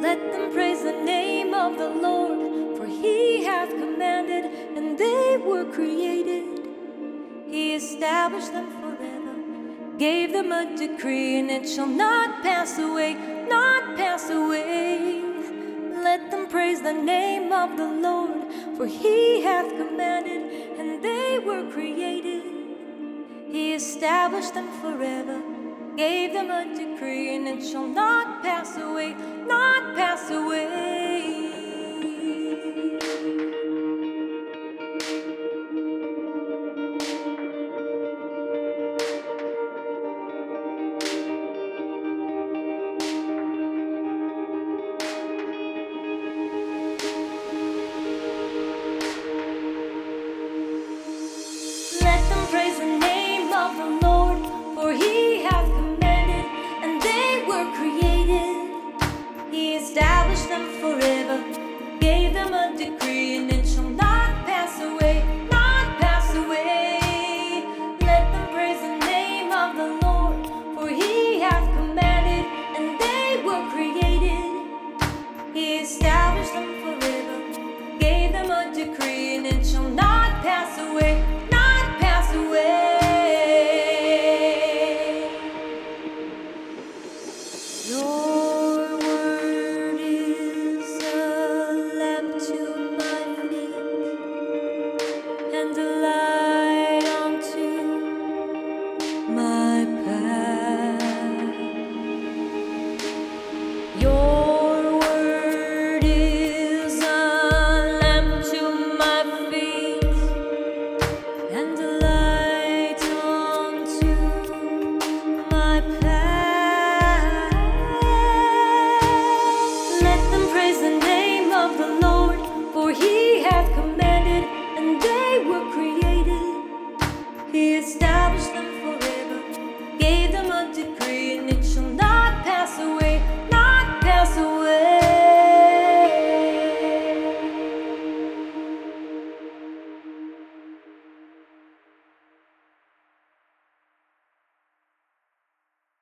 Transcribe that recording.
Let them praise the name of the Lord, for he hath commanded, and they were created. He established them forever, gave them a decree, and it shall not pass away, not pass away. Let them praise the name of the Lord, for he hath commanded, and they were created. He established them forever, gave them a decree, and it shall not pass away, not pass away. Let them praise the name of the Lord, for he hath commanded, and they were created. He established them forever,